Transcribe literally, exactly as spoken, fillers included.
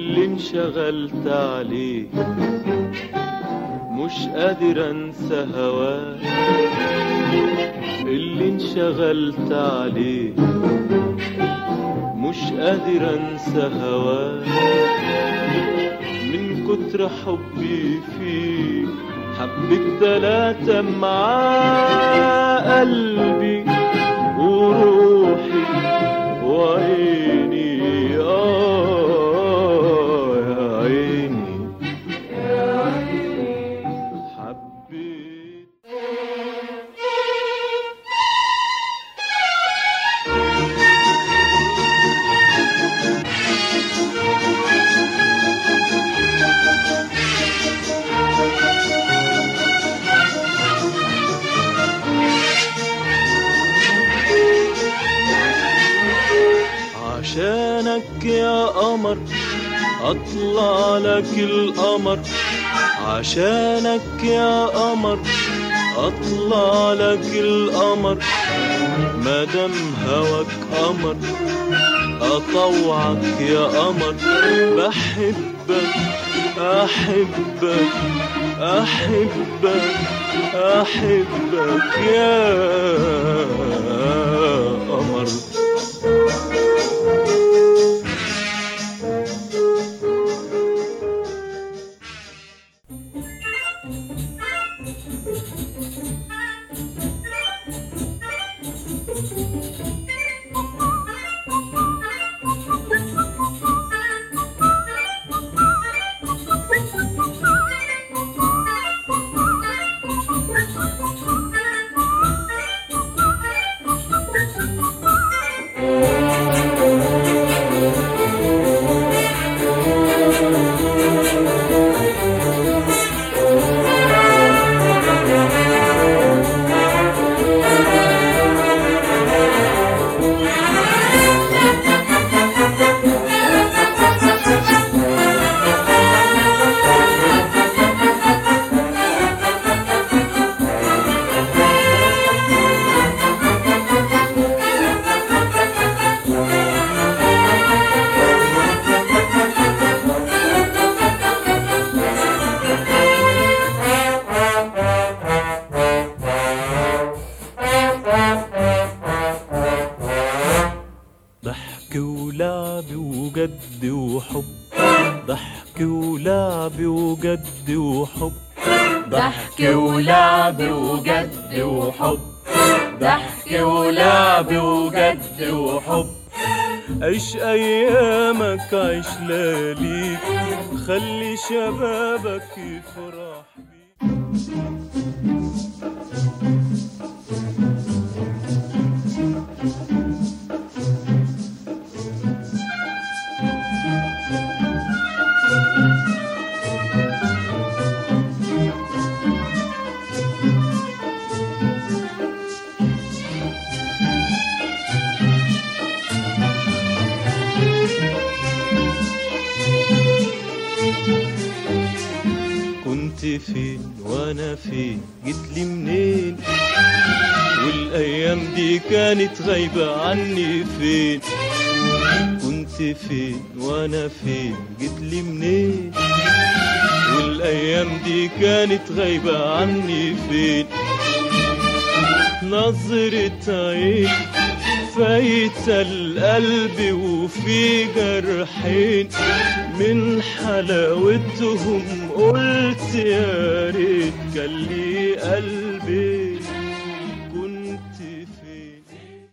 اللي انشغلت عليه مش قادر انسى هواك، اللي انشغلت عليه مش قادر انسى هواك، من كتر حبي فيك حبيت تلاتة معاه، قلبي وروحي وعيني. آه يا عيني يا عيني حبيت. عشانك يا قمر اطلع لك القمر، عشانك يا قمر اطلع لك القمر، مادام هواك قمر اطوعك يا قمر، بحبك احبك احبك احبك يا قمر. ضحك ولعب وجد وحب، ضحك ولعب وجد وحب، ضحك ولعب وجد وحب، ضحك ولعب وجد وحب. عيش ايامك عيش لياليك، خلي شبابك يفرح بيك. كنت فين وانا فين، جيتلي منين، والايام دي كانت غايبة عني فين. كنت فين وانا فين، جيتلي منين، والايام دي كانت غايبة عني فين. نظرة عين فايتة القلب وفي جرحين، من حلاوتهم قلت يا ريت كان لي قلبي.